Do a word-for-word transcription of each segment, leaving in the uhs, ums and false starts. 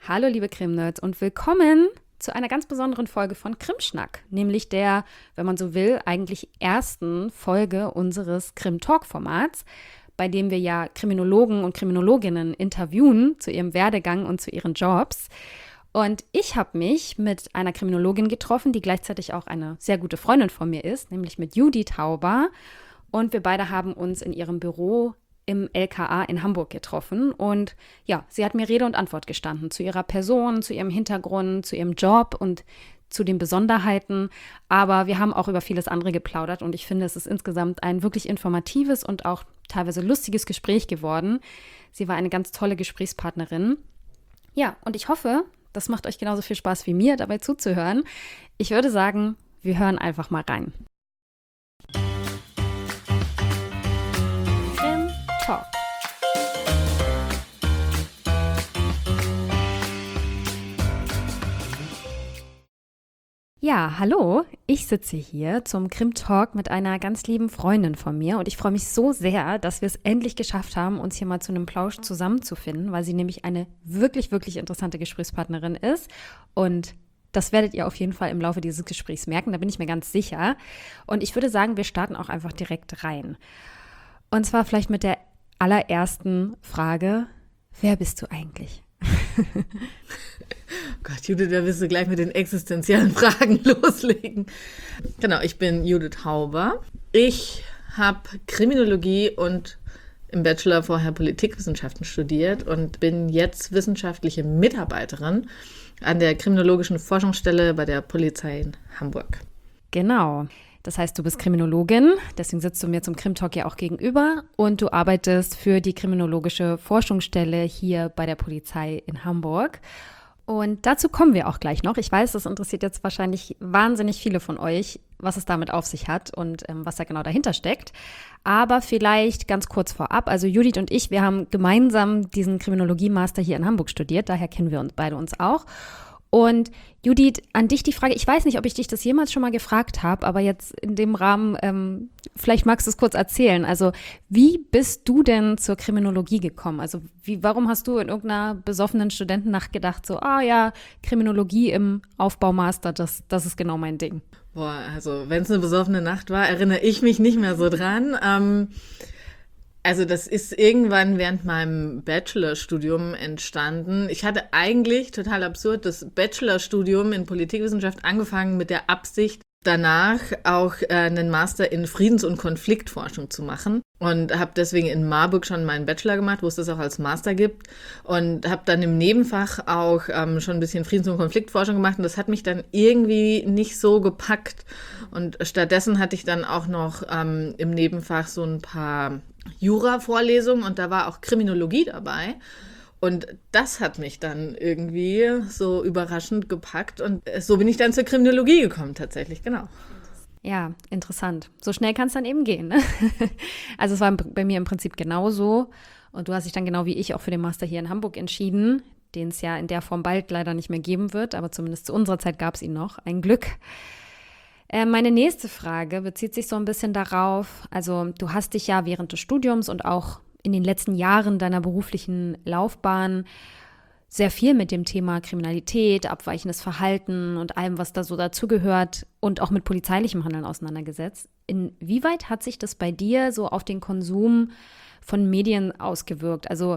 Hallo liebe Krim-Nerds und willkommen zu einer ganz besonderen Folge von Krimschnack, nämlich der, wenn man so will, eigentlich ersten Folge unseres Krim-Talk-Formats, bei dem wir ja Kriminologen und Kriminologinnen interviewen zu ihrem Werdegang und zu ihren Jobs. Und ich habe mich mit einer Kriminologin getroffen, die gleichzeitig auch eine sehr gute Freundin von mir ist, nämlich mit Judith Tauber. Und wir beide haben uns in ihrem Büro im L K A in Hamburg getroffen. Und ja, sie hat mir Rede und Antwort gestanden zu ihrer Person, zu ihrem Hintergrund, zu ihrem Job und zu den Besonderheiten. Aber wir haben auch über vieles andere geplaudert. Und ich finde, es ist insgesamt ein wirklich informatives und auch teilweise lustiges Gespräch geworden. Sie war eine ganz tolle Gesprächspartnerin. Ja, und ich hoffe, das macht euch genauso viel Spaß wie mir, dabei zuzuhören. Ich würde sagen, wir hören einfach mal rein. Krim Talk. Ja, hallo. Ich sitze hier zum Krim Talk mit einer ganz lieben Freundin von mir und ich freue mich so sehr, dass wir es endlich geschafft haben, uns hier mal zu einem Plausch zusammenzufinden, weil sie nämlich eine wirklich, wirklich interessante Gesprächspartnerin ist und das werdet ihr auf jeden Fall im Laufe dieses Gesprächs merken, da bin ich mir ganz sicher. Und ich würde sagen, wir starten auch einfach direkt rein. Und zwar vielleicht mit der allerersten Frage: Wer bist du eigentlich? Gott, Judith, da wirst du gleich mit den existenziellen Fragen loslegen. Genau, ich bin Judith Tauber. Ich habe Kriminologie und im Bachelor vorher Politikwissenschaften studiert und bin jetzt wissenschaftliche Mitarbeiterin an der Kriminologischen Forschungsstelle bei der Polizei in Hamburg. Genau. Das heißt, du bist Kriminologin, deswegen sitzt du mir zum Krim-Talk ja auch gegenüber und du arbeitest für die Kriminologische Forschungsstelle hier bei der Polizei in Hamburg. Und dazu kommen wir auch gleich noch. Ich weiß, das interessiert jetzt wahrscheinlich wahnsinnig viele von euch, was es damit auf sich hat und ähm, was da genau dahinter steckt. Aber vielleicht ganz kurz vorab, also Judith und ich, wir haben gemeinsam diesen Kriminologie-Master hier in Hamburg studiert, daher kennen wir uns beide uns auch. Und Judith, an dich die Frage, ich weiß nicht, ob ich dich das jemals schon mal gefragt habe, aber jetzt in dem Rahmen, ähm, vielleicht magst du es kurz erzählen. Also wie bist du denn zur Kriminologie gekommen? Also wie, warum hast du in irgendeiner besoffenen Studentennacht gedacht, so, ah ja, Kriminologie im Aufbaumaster, das, das ist genau mein Ding? Boah, also wenn es eine besoffene Nacht war, erinnere ich mich nicht mehr so dran. Ähm Also das ist irgendwann während meinem Bachelorstudium entstanden. Ich hatte eigentlich, total absurd, das Bachelorstudium in Politikwissenschaft angefangen mit der Absicht, danach auch äh, einen Master in Friedens- und Konfliktforschung zu machen. Und habe deswegen in Marburg schon meinen Bachelor gemacht, wo es das auch als Master gibt. Und habe dann im Nebenfach auch ähm, schon ein bisschen Friedens- und Konfliktforschung gemacht. Und das hat mich dann irgendwie nicht so gepackt. Und stattdessen hatte ich dann auch noch ähm, im Nebenfach so ein paar Jura-Vorlesungen und da war auch Kriminologie dabei. Und das hat mich dann irgendwie so überraschend gepackt und so bin ich dann zur Kriminologie gekommen tatsächlich, genau. Ja, interessant. So schnell kann es dann eben gehen, ne? Also es war bei mir im Prinzip genauso und du hast dich dann genau wie ich auch für den Master hier in Hamburg entschieden, den es ja in der Form bald leider nicht mehr geben wird, aber zumindest zu unserer Zeit gab es ihn noch, ein Glück. Äh, meine nächste Frage bezieht sich so ein bisschen darauf, also du hast dich ja während des Studiums und auch in den letzten Jahren deiner beruflichen Laufbahn sehr viel mit dem Thema Kriminalität, abweichendes Verhalten und allem, was da so dazugehört und auch mit polizeilichem Handeln auseinandergesetzt. Inwieweit hat sich das bei dir so auf den Konsum von Medien ausgewirkt? Also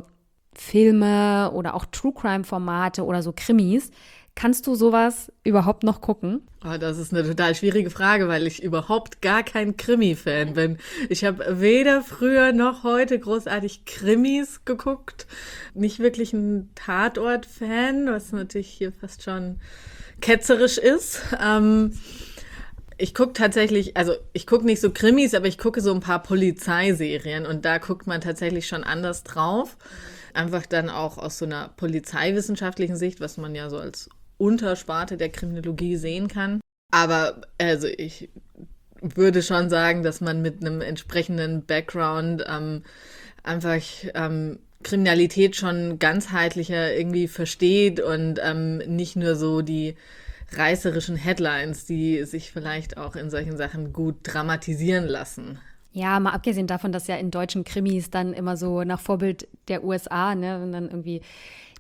Filme oder auch True-Crime-Formate oder so Krimis. Kannst du sowas überhaupt noch gucken? Oh, das ist eine total schwierige Frage, weil ich überhaupt gar kein Krimi-Fan bin. Ich habe weder früher noch heute großartig Krimis geguckt. Nicht wirklich ein Tatort-Fan, was natürlich hier fast schon ketzerisch ist. Ähm, ich gucke tatsächlich, also ich gucke nicht so Krimis, aber ich gucke so ein paar Polizeiserien und da guckt man tatsächlich schon anders drauf. Einfach dann auch aus so einer polizeiwissenschaftlichen Sicht, was man ja so als Untersparte der Kriminologie sehen kann. Aber also ich würde schon sagen, dass man mit einem entsprechenden Background ähm, einfach ähm, Kriminalität schon ganzheitlicher irgendwie versteht und ähm, nicht nur so die reißerischen Headlines, die sich vielleicht auch in solchen Sachen gut dramatisieren lassen. Ja, mal abgesehen davon, dass ja in deutschen Krimis dann immer so nach Vorbild der U S A, ne, wenn dann irgendwie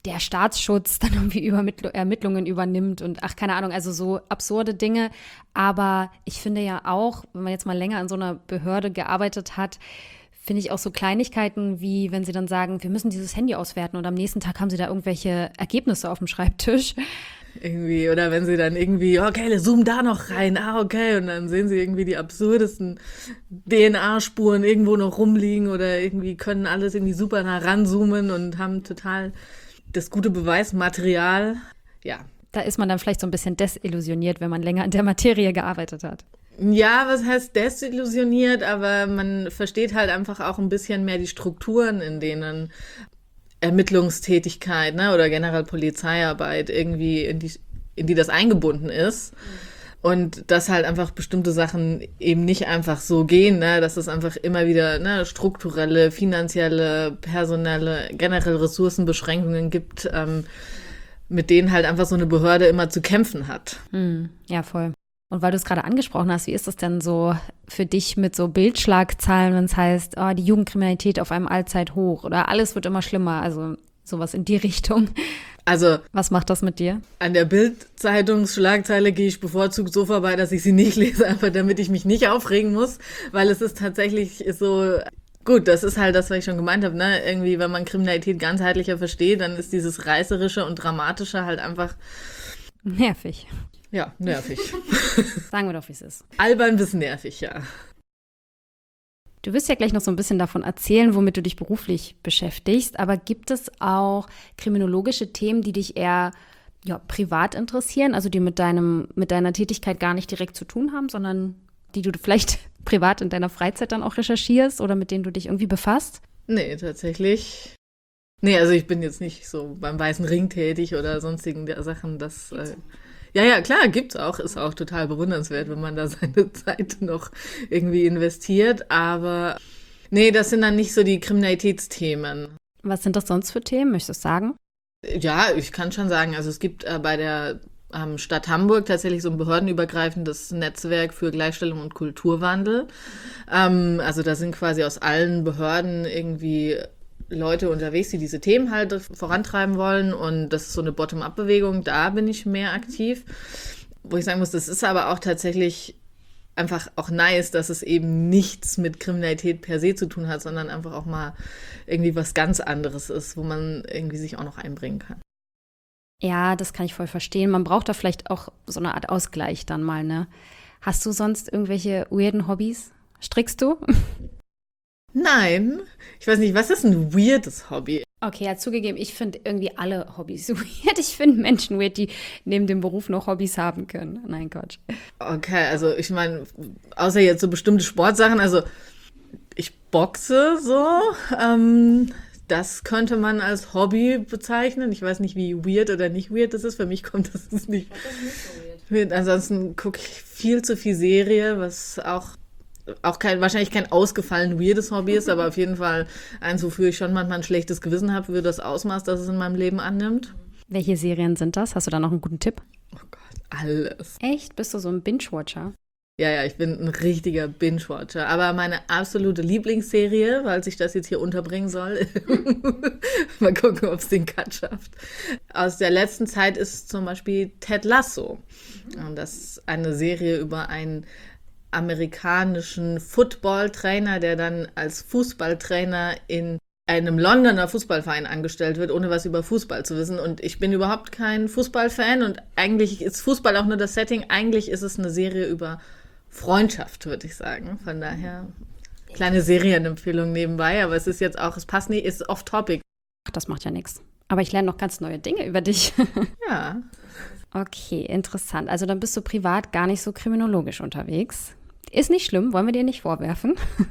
der Staatsschutz dann irgendwie Übermittl- Ermittlungen übernimmt und ach, keine Ahnung, also so absurde Dinge. Aber ich finde ja auch, wenn man jetzt mal länger an so einer Behörde gearbeitet hat, finde ich auch so Kleinigkeiten wie, wenn sie dann sagen, wir müssen dieses Handy auswerten und am nächsten Tag haben sie da irgendwelche Ergebnisse auf dem Schreibtisch. Irgendwie, oder wenn sie dann irgendwie, okay, zoom da noch rein, ah, okay, und dann sehen sie irgendwie die absurdesten D N A-Spuren irgendwo noch rumliegen oder irgendwie können alles irgendwie super nah ranzoomen und haben total das gute Beweismaterial. Ja. Da ist man dann vielleicht so ein bisschen desillusioniert, wenn man länger in der Materie gearbeitet hat. Ja, was heißt desillusioniert, aber man versteht halt einfach auch ein bisschen mehr die Strukturen, in denen Ermittlungstätigkeit, ne, oder generell Polizeiarbeit irgendwie in die, in die das eingebunden ist. Und dass halt einfach bestimmte Sachen eben nicht einfach so gehen, ne, dass es einfach immer wieder, ne, strukturelle, finanzielle, personelle, generell Ressourcenbeschränkungen gibt, ähm, mit denen halt einfach so eine Behörde immer zu kämpfen hat. Hm, ja, voll. Und weil du es gerade angesprochen hast, wie ist es denn so für dich mit so Bildschlagzahlen, wenn es heißt, oh, die Jugendkriminalität auf einem Allzeithoch oder alles wird immer schlimmer, also sowas in die Richtung. Also, was macht das mit dir? An der Bild-Zeitungsschlagzeile gehe ich bevorzugt so vorbei, dass ich sie nicht lese, einfach damit ich mich nicht aufregen muss, weil es ist tatsächlich so, gut, das ist halt das, was ich schon gemeint habe, ne? Irgendwie, wenn man Kriminalität ganzheitlicher versteht, dann ist dieses Reißerische und Dramatische halt einfach nervig. Ja, nervig. Sagen wir doch, wie es ist. Albern bis nervig, ja. Du wirst ja gleich noch so ein bisschen davon erzählen, womit du dich beruflich beschäftigst, aber gibt es auch kriminologische Themen, die dich eher ja, privat interessieren, also die mit deinem, mit deiner Tätigkeit gar nicht direkt zu tun haben, sondern die du vielleicht privat in deiner Freizeit dann auch recherchierst oder mit denen du dich irgendwie befasst? Nee, tatsächlich. Nee, also ich bin jetzt nicht so beim Weißen Ring tätig oder sonstigen der Sachen, das äh, ja, ja, klar, gibt's auch, ist auch total bewundernswert, wenn man da seine Zeit noch irgendwie investiert, aber nee, das sind dann nicht so die Kriminalitätsthemen. Was sind das sonst für Themen, möchtest du sagen? Ja, ich kann schon sagen, also es gibt äh, bei der ähm, Stadt Hamburg tatsächlich so ein behördenübergreifendes Netzwerk für Gleichstellung und Kulturwandel. Ähm, also da sind quasi aus allen Behörden irgendwie Leute unterwegs, die diese Themen halt vorantreiben wollen, und das ist so eine Bottom-up-Bewegung, da bin ich mehr aktiv. Wo ich sagen muss, das ist aber auch tatsächlich einfach auch nice, dass es eben nichts mit Kriminalität per se zu tun hat, sondern einfach auch mal irgendwie was ganz anderes ist, wo man irgendwie sich auch noch einbringen kann. Ja, das kann ich voll verstehen. Man braucht da vielleicht auch so eine Art Ausgleich dann mal, ne? Hast du sonst irgendwelche weirden Hobbys? Strickst du? Nein, ich weiß nicht, was ist ein weirdes Hobby? Okay, ja, zugegeben, ich finde irgendwie alle Hobbys weird. Ich finde Menschen weird, die neben dem Beruf noch Hobbys haben können. Nein, Quatsch. Okay, also ich meine, außer jetzt so bestimmte Sportsachen, also ich boxe so, ähm, das könnte man als Hobby bezeichnen. Ich weiß nicht, wie weird oder nicht weird das ist. Für mich kommt das nicht, das ist nicht so weird. Ansonsten gucke ich viel zu viel Serie, was auch auch kein, wahrscheinlich kein ausgefallen weirdes Hobby ist, aber auf jeden Fall eins, wofür ich schon manchmal ein schlechtes Gewissen habe, für das Ausmaß, das es in meinem Leben annimmt. Welche Serien sind das? Hast du da noch einen guten Tipp? Oh Gott, alles. Echt? Bist du so ein Binge-Watcher? Ja, ja, ich bin ein richtiger Binge-Watcher. Aber meine absolute Lieblingsserie, weil sich das jetzt hier unterbringen soll, mal gucken, ob es den Cut schafft, aus der letzten Zeit ist zum Beispiel Ted Lasso. Und das ist eine Serie über einen amerikanischen Football-Trainer, der dann als Fußballtrainer in einem Londoner Fußballverein angestellt wird, ohne was über Fußball zu wissen. Und ich bin überhaupt kein Fußballfan und eigentlich ist Fußball auch nur das Setting. Eigentlich ist es eine Serie über Freundschaft, würde ich sagen. Von daher kleine Serienempfehlung nebenbei, aber es ist jetzt auch, es passt nicht, ist off-topic. Ach, das macht ja nichts. Aber ich lerne noch ganz neue Dinge über dich. Ja. Okay, interessant. Also dann bist du privat gar nicht so kriminologisch unterwegs. Ist nicht schlimm, wollen wir dir nicht vorwerfen.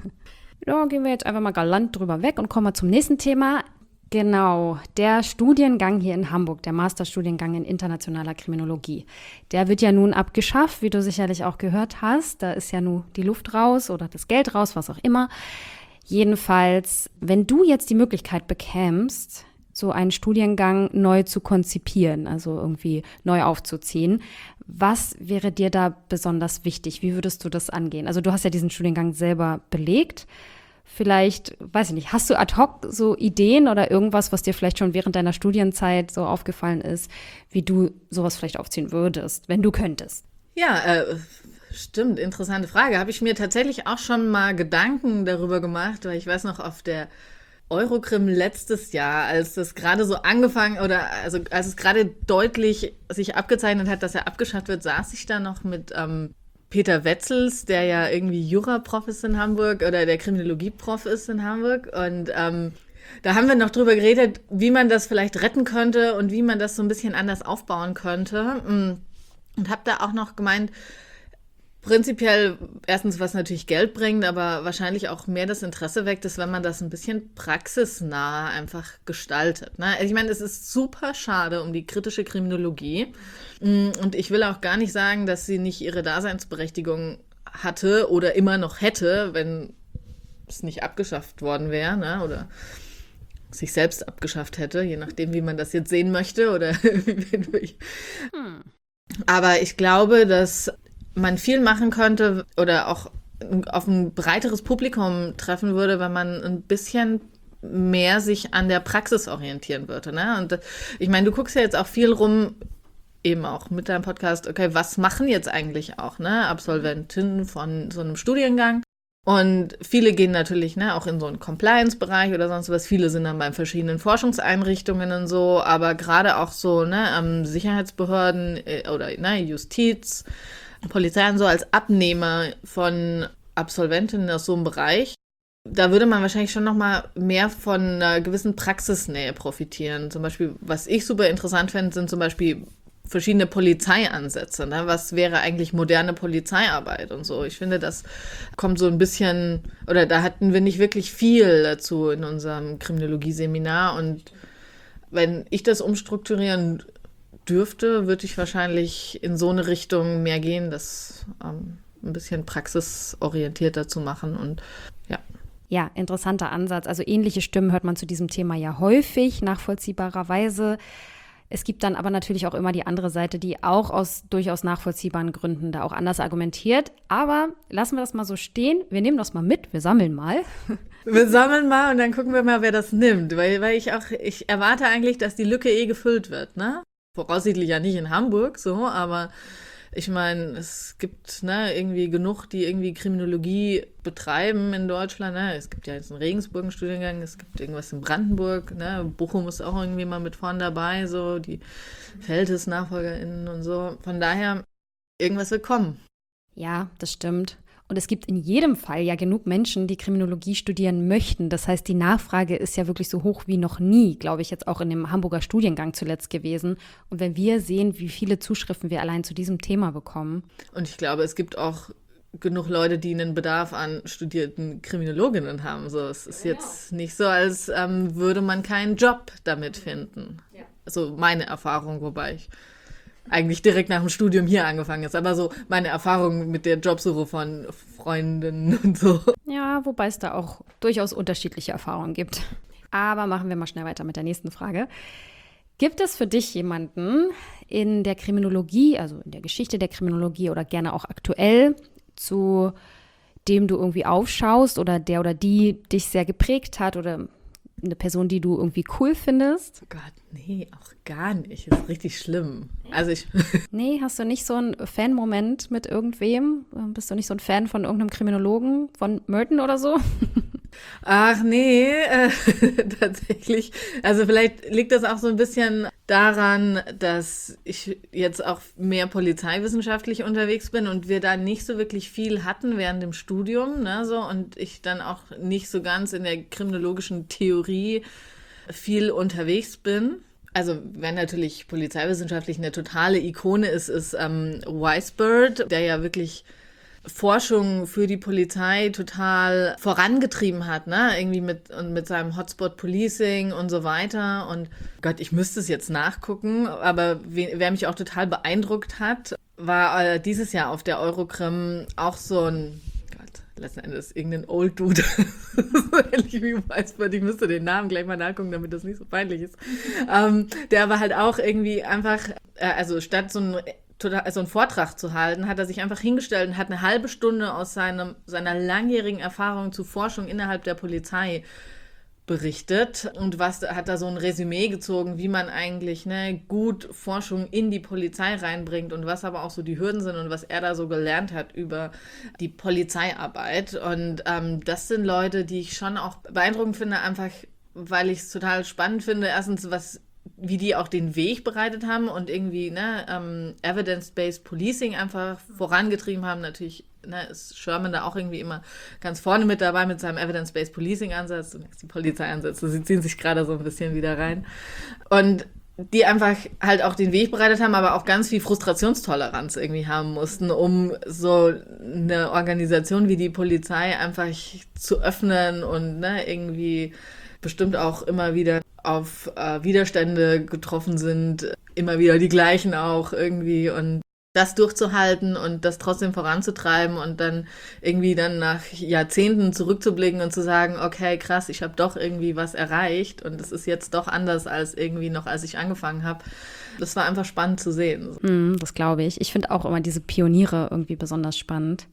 Da gehen wir jetzt einfach mal galant drüber weg und kommen mal zum nächsten Thema. Genau, der Studiengang hier in Hamburg, der Masterstudiengang in internationaler Kriminologie, der wird ja nun abgeschafft, wie du sicherlich auch gehört hast. Da ist ja nun die Luft raus oder das Geld raus, was auch immer. Jedenfalls, wenn du jetzt die Möglichkeit bekämst, so einen Studiengang neu zu konzipieren, also irgendwie neu aufzuziehen, was wäre dir da besonders wichtig? Wie würdest du das angehen? Also du hast ja diesen Studiengang selber belegt. vielleicht, weiß ich nicht, hast du ad hoc so Ideen oder irgendwas, was dir vielleicht schon während deiner Studienzeit so aufgefallen ist, wie du sowas vielleicht aufziehen würdest, wenn du könntest? Ja, äh, stimmt, interessante Frage. Habe ich mir tatsächlich auch schon mal Gedanken darüber gemacht, weil ich weiß noch, auf der Eurokrim letztes Jahr, als das gerade so angefangen oder also als es gerade deutlich sich abgezeichnet hat, dass er abgeschafft wird, saß ich da noch mit ähm, Peter Wetzels, der ja irgendwie Jura-Prof ist in Hamburg oder der Kriminologie-Prof ist in Hamburg. Und ähm, da haben wir noch drüber geredet, wie man das vielleicht retten könnte und wie man das so ein bisschen anders aufbauen könnte. Und habe da auch noch gemeint, prinzipiell erstens, was natürlich Geld bringt, aber wahrscheinlich auch mehr das Interesse weckt, ist, wenn man das ein bisschen praxisnah einfach gestaltet. Ne? Ich meine, es ist super schade um die kritische Kriminologie. Und ich will auch gar nicht sagen, dass sie nicht ihre Daseinsberechtigung hatte oder immer noch hätte, wenn es nicht abgeschafft worden wäre, ne? Oder sich selbst abgeschafft hätte, je nachdem, wie man das jetzt sehen möchte. Oder hm. Aber ich glaube, dass man viel machen könnte oder auch auf ein breiteres Publikum treffen würde, wenn man ein bisschen mehr sich an der Praxis orientieren würde. Ne? Und ich meine, du guckst ja jetzt auch viel rum, eben auch mit deinem Podcast, okay, was machen jetzt eigentlich auch ne, Absolventinnen von so einem Studiengang? Und viele gehen natürlich ne, auch in so einen Compliance-Bereich oder sonst was. Viele sind dann bei verschiedenen Forschungseinrichtungen und so, aber gerade auch so ne, Sicherheitsbehörden oder ne, Justiz, Polizei und so als Abnehmer von Absolventinnen aus so einem Bereich, da würde man wahrscheinlich schon noch mal mehr von einer gewissen Praxisnähe profitieren. Zum Beispiel, was ich super interessant finde, sind zum Beispiel verschiedene Polizeiansätze. Ne? Was wäre eigentlich moderne Polizeiarbeit und so? Ich finde, das kommt so ein bisschen, oder da hatten wir nicht wirklich viel dazu in unserem Kriminologie-Seminar. Und wenn ich das umstrukturieren dürfte, würde ich wahrscheinlich in so eine Richtung mehr gehen, das ähm, ein bisschen praxisorientierter zu machen und ja. Ja, interessanter Ansatz. Also ähnliche Stimmen hört man zu diesem Thema ja häufig, nachvollziehbarerweise. Es gibt dann aber natürlich auch immer die andere Seite, die auch aus durchaus nachvollziehbaren Gründen da auch anders argumentiert. Aber lassen wir das mal so stehen. Wir nehmen das mal mit, wir sammeln mal. Wir sammeln mal und dann gucken wir mal, wer das nimmt. Weil, weil ich auch, ich erwarte eigentlich, dass die Lücke eh gefüllt wird, ne? Voraussichtlich ja nicht in Hamburg, so, aber ich meine, es gibt ne, irgendwie genug, die irgendwie Kriminologie betreiben in Deutschland. Ne? Es gibt ja jetzt einen Regensburg einen Studiengang, es gibt irgendwas in Brandenburg, ne? Bochum ist auch irgendwie mal mit vorn dabei, so die Feltes-NachfolgerInnen und so. Von daher, irgendwas wird kommen. Ja, das stimmt. Und es gibt in jedem Fall ja genug Menschen, die Kriminologie studieren möchten. Das heißt, die Nachfrage ist ja wirklich so hoch wie noch nie, glaube ich, jetzt auch in dem Hamburger Studiengang zuletzt gewesen. Und wenn wir sehen, wie viele Zuschriften wir allein zu diesem Thema bekommen. Und ich glaube, es gibt auch genug Leute, die einen Bedarf an studierten Kriminologinnen haben. So, es ist jetzt nicht so, als ähm, würde man keinen Job damit finden. Ja. Also meine Erfahrung, wobei ich eigentlich direkt nach dem Studium hier angefangen ist. Aber so meine Erfahrung mit der Jobsuche von Freunden und so. Ja, wobei es da auch durchaus unterschiedliche Erfahrungen gibt. Aber machen wir mal schnell weiter mit der nächsten Frage. Gibt es für dich jemanden in der Kriminologie, also in der Geschichte der Kriminologie oder gerne auch aktuell, zu dem du irgendwie aufschaust oder der oder die dich sehr geprägt hat oder eine Person, die du irgendwie cool findest? Oh Gott, nee, auch gar nicht. Das ist richtig schlimm. Also ich Nee, hast du nicht so einen Fan-Moment mit irgendwem? Bist du nicht so ein Fan von irgendeinem Kriminologen, von Merton oder so? Ach nee, äh, tatsächlich. Also vielleicht liegt das auch so ein bisschen daran, dass ich jetzt auch mehr polizeiwissenschaftlich unterwegs bin und wir da nicht so wirklich viel hatten während dem Studium, ne, so, und ich dann auch nicht so ganz in der kriminologischen Theorie viel unterwegs bin. Also wer natürlich polizeiwissenschaftlich eine totale Ikone ist, ist ähm, Weisbord, der ja wirklich Forschung für die Polizei total vorangetrieben hat, ne? Irgendwie mit, und mit seinem Hotspot Policing und so weiter. Und Gott, ich müsste es jetzt nachgucken, aber we- wer mich auch total beeindruckt hat, war äh, dieses Jahr auf der Eurokrim auch so ein, Gott, letzten Endes irgendein Old Dude, so ähnlich wie Weisbord, ich müsste den Namen gleich mal nachgucken, damit das nicht so peinlich ist. Ähm, der aber halt auch irgendwie einfach, äh, also statt so ein total, also einen Vortrag zu halten, hat er sich einfach hingestellt und hat eine halbe Stunde aus seinem, seiner langjährigen Erfahrung zu Forschung innerhalb der Polizei berichtet und was hat da so ein Resümee gezogen, wie man eigentlich ne, gut Forschung in die Polizei reinbringt und was aber auch so die Hürden sind und was er da so gelernt hat über die Polizeiarbeit. Und ähm, das sind Leute, die ich schon auch beeindruckend finde, einfach weil ich es total spannend finde, erstens, was wie die auch den Weg bereitet haben und irgendwie ne, ähm, Evidence-Based Policing einfach vorangetrieben haben. Natürlich ne, ist Sherman da auch irgendwie immer ganz vorne mit dabei mit seinem Evidence-Based Policing-Ansatz. Und jetzt die Polizeiansätze, sie ziehen sich gerade so ein bisschen wieder rein. Und die einfach halt auch den Weg bereitet haben, aber auch ganz viel Frustrationstoleranz irgendwie haben mussten, um so eine Organisation wie die Polizei einfach zu öffnen und ne, irgendwie bestimmt auch immer wieder auf äh, Widerstände getroffen sind, immer wieder die gleichen auch irgendwie und das durchzuhalten und das trotzdem voranzutreiben und dann irgendwie dann nach Jahrzehnten zurückzublicken und zu sagen, okay, krass, ich habe doch irgendwie was erreicht und es ist jetzt doch anders als irgendwie noch, als ich angefangen habe. Das war einfach spannend zu sehen. Mm, das glaube ich. Ich finde auch immer diese Pioniere irgendwie besonders spannend.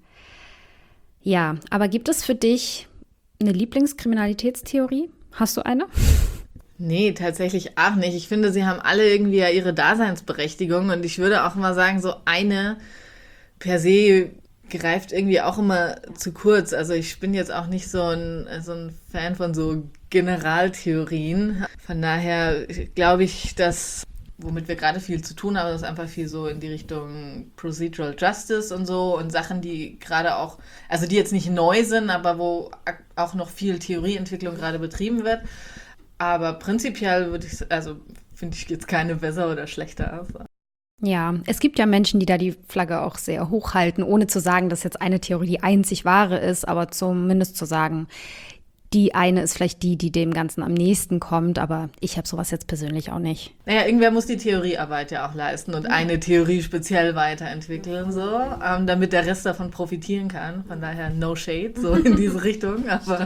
Ja, aber gibt es für dich eine Lieblingskriminalitätstheorie? Hast du eine? Nee, tatsächlich auch nicht. Ich finde, sie haben alle irgendwie ja ihre Daseinsberechtigung und ich würde auch mal sagen, so eine per se greift irgendwie auch immer zu kurz. Also ich bin jetzt auch nicht so ein, so ein Fan von so Generaltheorien. Von daher glaube ich, dass, womit wir gerade viel zu tun haben, das ist einfach viel so in die Richtung Procedural Justice und so und Sachen, die gerade auch, also die jetzt nicht neu sind, aber wo auch noch viel Theorieentwicklung gerade betrieben wird. Aber prinzipiell würde ich, also finde ich jetzt keine besser oder schlechter aus. Ja, es gibt ja Menschen, die da die Flagge auch sehr hochhalten, ohne zu sagen, dass jetzt eine Theorie die einzig wahre ist, aber zumindest zu sagen, die eine ist vielleicht die, die dem Ganzen am nächsten kommt, aber ich habe sowas jetzt persönlich auch nicht. Naja, irgendwer muss die Theoriearbeit ja auch leisten und eine Theorie speziell weiterentwickeln, so, ähm, damit der Rest davon profitieren kann. Von daher no shade, so in diese Richtung. Aber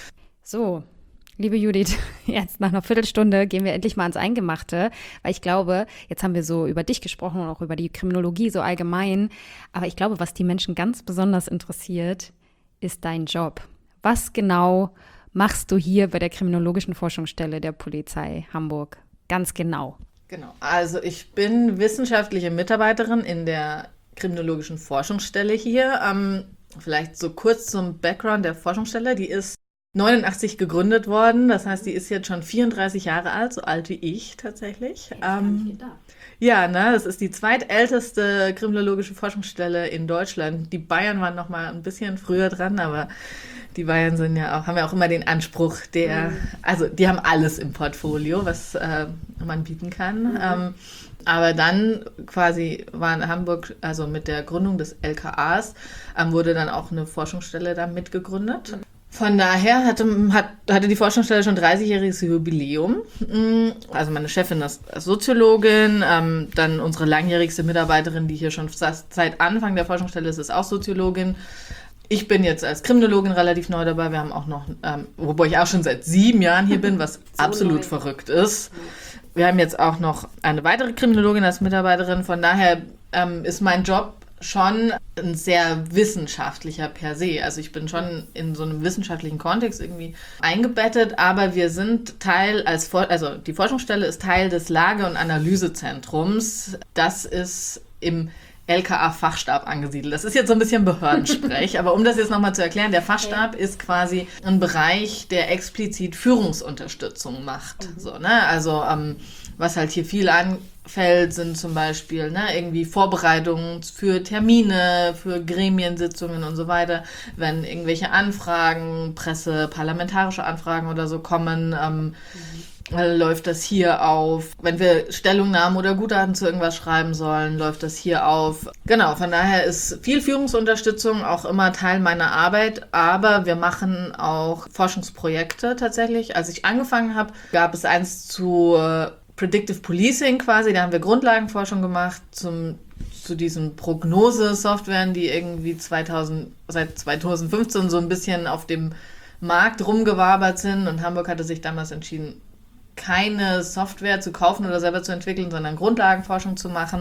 so. Liebe Judith, jetzt nach einer Viertelstunde gehen wir endlich mal ans Eingemachte, weil ich glaube, jetzt haben wir so über dich gesprochen und auch über die Kriminologie so allgemein, aber ich glaube, was die Menschen ganz besonders interessiert, ist dein Job. Was genau machst du hier bei der Kriminologischen Forschungsstelle der Polizei Hamburg? Ganz genau. Genau, also ich bin wissenschaftliche Mitarbeiterin in der Kriminologischen Forschungsstelle hier. Ähm, vielleicht so kurz zum Background der Forschungsstelle, die ist neunundachtzig gegründet worden, das heißt, die ist jetzt schon vierunddreißig Jahre alt, so alt wie ich tatsächlich. Ähm, ja, ne, das ist die zweitälteste kriminologische Forschungsstelle in Deutschland. Die Bayern waren noch mal ein bisschen früher dran, aber die Bayern sind ja auch, haben ja auch immer den Anspruch, der, mhm. also die haben alles im Portfolio, was äh, man bieten kann. Mhm. Ähm, aber dann quasi war in Hamburg, also mit der Gründung des L K As, ähm, wurde dann auch eine Forschungsstelle da mitgegründet. Mhm. Von daher hatte, hat, hatte die Forschungsstelle schon dreißigjähriges Jubiläum. Also meine Chefin ist Soziologin, ähm, dann unsere langjährigste Mitarbeiterin, die hier schon seit Anfang der Forschungsstelle ist, ist auch Soziologin. Ich bin jetzt als Kriminologin relativ neu dabei. Wir haben auch noch, ähm, wobei ich auch schon seit sieben Jahren hier bin, was so absolut neu. Verrückt ist. Wir haben jetzt auch noch eine weitere Kriminologin als Mitarbeiterin. Von daher ähm, ist mein Job schon ein sehr wissenschaftlicher per se. Also ich bin schon in so einem wissenschaftlichen Kontext irgendwie eingebettet, aber wir sind Teil als, For- also die Forschungsstelle ist Teil des Lage- und Analysezentrums. Das ist im L K A-Fachstab angesiedelt. Das ist jetzt so ein bisschen Behördensprech, aber um das jetzt nochmal zu erklären, der Fachstab ist quasi ein Bereich, der explizit Führungsunterstützung macht. Mhm. So, ne? Also ähm, was halt hier viel anfällt, sind zum Beispiel ne, irgendwie Vorbereitungen für Termine, für Gremiensitzungen und so weiter. Wenn irgendwelche Anfragen, Presse, parlamentarische Anfragen oder so kommen, ähm, mhm. läuft das hier auf. Wenn wir Stellungnahmen oder Gutachten zu irgendwas schreiben sollen, läuft das hier auf. Genau, von daher ist viel Führungsunterstützung auch immer Teil meiner Arbeit, aber wir machen auch Forschungsprojekte tatsächlich. Als ich angefangen habe, gab es eins zu Predictive Policing quasi, da haben wir Grundlagenforschung gemacht zum, zu diesen Prognose-Softwaren, die irgendwie zweitausend, seit zweitausendfünfzehn so ein bisschen auf dem Markt rumgewabert sind und Hamburg hatte sich damals entschieden, keine Software zu kaufen oder selber zu entwickeln, sondern Grundlagenforschung zu machen.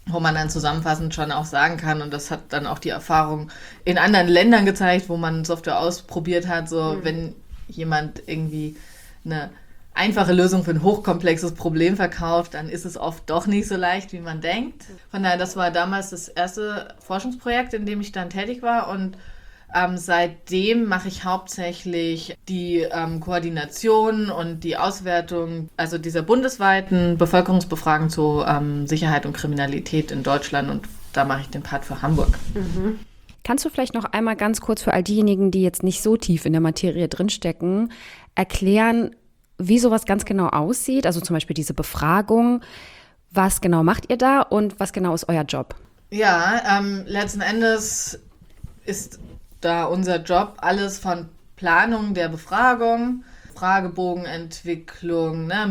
wo man dann zusammenfassend schon auch sagen kann, und das hat dann auch die Erfahrung in anderen Ländern gezeigt, wo man Software ausprobiert hat, so mhm. wenn jemand irgendwie eine einfache Lösung für ein hochkomplexes Problem verkauft, dann ist es oft doch nicht so leicht, wie man denkt. Von daher, das war damals das erste Forschungsprojekt, in dem ich dann tätig war, und ähm, seitdem mache ich hauptsächlich die ähm, Koordination und die Auswertung, also dieser bundesweiten Bevölkerungsbefragung zu ähm, Sicherheit und Kriminalität in Deutschland, und da mache ich den Part für Hamburg. Mhm. Kannst du vielleicht noch einmal ganz kurz für all diejenigen, die jetzt nicht so tief in der Materie drinstecken, erklären, wie sowas ganz genau aussieht? Also zum Beispiel diese Befragung. Was genau macht ihr da und was genau ist euer Job? Ja, ähm, letzten Endes ist da unser Job alles von Planung der Befragung, Fragebogenentwicklung, ne,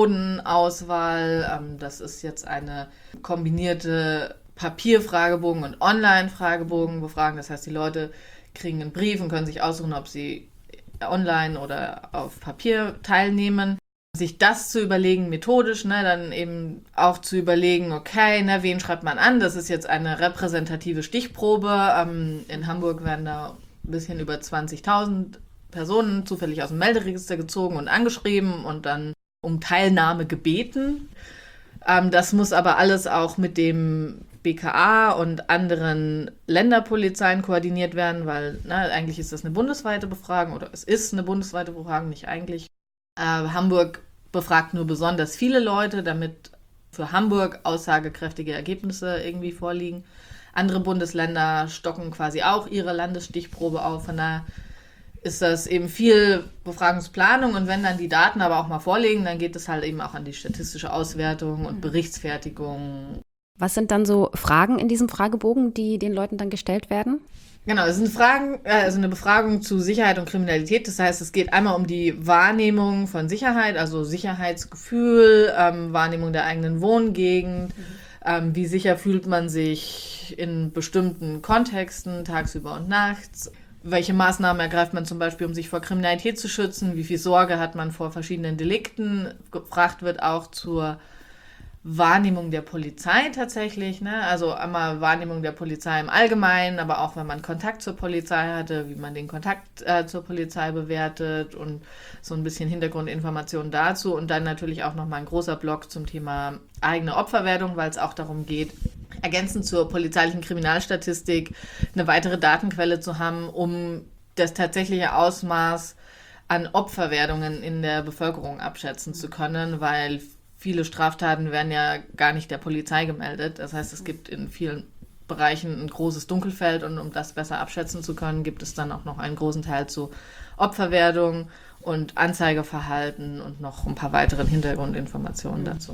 Methodenauswahl. Ähm, das ist jetzt eine kombinierte Papierfragebogen- und Online-Fragebogenbefragung. Das heißt, die Leute kriegen einen Brief und können sich aussuchen, ob sie online oder auf Papier teilnehmen. Sich das zu überlegen, methodisch, ne, dann eben auch zu überlegen, okay, ne, wen schreibt man an? Das ist jetzt eine repräsentative Stichprobe. Ähm, in Hamburg werden da ein bisschen über zwanzigtausend Personen zufällig aus dem Melderegister gezogen und angeschrieben und dann um Teilnahme gebeten. Ähm, das muss aber alles auch mit dem B K A und anderen Länderpolizeien koordiniert werden, weil ne, eigentlich ist das eine bundesweite Befragung, oder es ist eine bundesweite Befragung, nicht eigentlich. Äh, Hamburg befragt nur besonders viele Leute, damit für Hamburg aussagekräftige Ergebnisse irgendwie vorliegen. Andere Bundesländer stocken quasi auch ihre Landesstichprobe auf. Von daher ist das eben viel Befragungsplanung, und wenn dann die Daten aber auch mal vorliegen, dann geht es halt eben auch an die statistische Auswertung und Berichtsfertigung. Was sind dann so Fragen in diesem Fragebogen, die den Leuten dann gestellt werden? Genau, es sind Fragen, äh, also eine Befragung zu Sicherheit und Kriminalität. Das heißt, es geht einmal um die Wahrnehmung von Sicherheit, also Sicherheitsgefühl, ähm, Wahrnehmung der eigenen Wohngegend. Mhm. Ähm, wie sicher fühlt man sich in bestimmten Kontexten, tagsüber und nachts? Welche Maßnahmen ergreift man zum Beispiel, um sich vor Kriminalität zu schützen? Wie viel Sorge hat man vor verschiedenen Delikten? Gefragt wird auch zur Wahrnehmung der Polizei tatsächlich, ne? Also einmal Wahrnehmung der Polizei im Allgemeinen, aber auch wenn man Kontakt zur Polizei hatte, wie man den Kontakt äh, zur Polizei bewertet, und so ein bisschen Hintergrundinformationen dazu, und dann natürlich auch nochmal ein großer Block zum Thema eigene Opferwertung, weil es auch darum geht, ergänzend zur polizeilichen Kriminalstatistik eine weitere Datenquelle zu haben, um das tatsächliche Ausmaß an Opferwerdungen in der Bevölkerung abschätzen zu können, weil viele Straftaten werden ja gar nicht der Polizei gemeldet. Das heißt, es gibt in vielen Bereichen ein großes Dunkelfeld, und um das besser abschätzen zu können, gibt es dann auch noch einen großen Teil zu Opferwerdung und Anzeigeverhalten und noch ein paar weiteren Hintergrundinformationen dazu.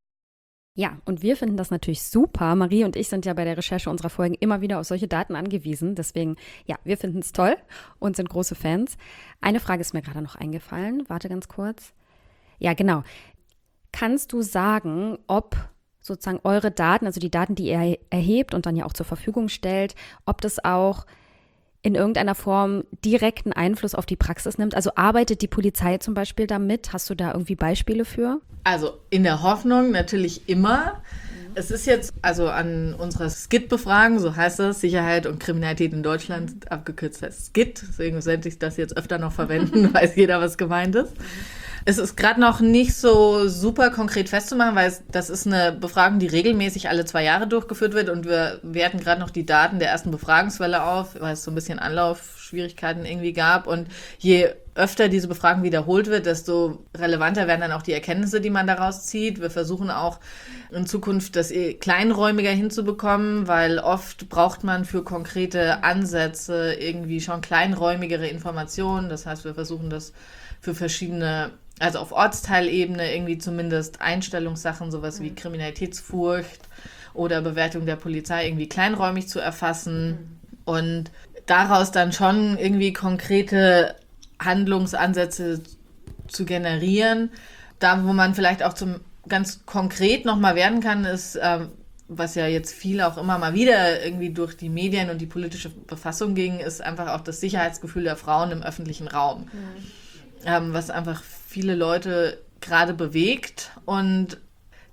Ja, und wir finden das natürlich super. Marie und ich sind ja bei der Recherche unserer Folgen immer wieder auf solche Daten angewiesen. Deswegen, ja, wir finden es toll und sind große Fans. Eine Frage ist mir gerade noch eingefallen. Warte ganz kurz. Ja, genau. Kannst du sagen, ob sozusagen eure Daten, also die Daten, die ihr erhebt und dann ja auch zur Verfügung stellt, ob das auch in irgendeiner Form direkten Einfluss auf die Praxis nimmt? Also arbeitet die Polizei zum Beispiel damit? Hast du da irgendwie Beispiele für? Also in der Hoffnung natürlich immer. Es ist jetzt, also an unserer S C I T-Befragung, so heißt das, Sicherheit und Kriminalität in Deutschland, abgekürzt heißt S C I T, deswegen sollte ich das jetzt öfter noch verwenden, weiß jeder, was gemeint ist. Es ist gerade noch nicht so super konkret festzumachen, weil es, das ist eine Befragung, die regelmäßig alle zwei Jahre durchgeführt wird, und wir werten gerade noch die Daten der ersten Befragungswelle auf, weil es so ein bisschen Anlaufschwierigkeiten irgendwie gab, und je öfter diese Befragung wiederholt wird, desto relevanter werden dann auch die Erkenntnisse, die man daraus zieht. Wir versuchen auch in Zukunft das kleinräumiger hinzubekommen, weil oft braucht man für konkrete Ansätze irgendwie schon kleinräumigere Informationen. Das heißt, wir versuchen das für verschiedene, also auf Ortsteilebene irgendwie zumindest Einstellungssachen, sowas wie Kriminalitätsfurcht oder Bewertung der Polizei irgendwie kleinräumig zu erfassen und daraus dann schon irgendwie konkrete Handlungsansätze zu generieren. Da, wo man vielleicht auch zum ganz konkret nochmal werden kann, ist, äh, was ja jetzt viele auch immer mal wieder irgendwie durch die Medien und die politische Befassung ging, ist einfach auch das Sicherheitsgefühl der Frauen im öffentlichen Raum. Mhm. Ähm, was einfach viele Leute gerade bewegt. Und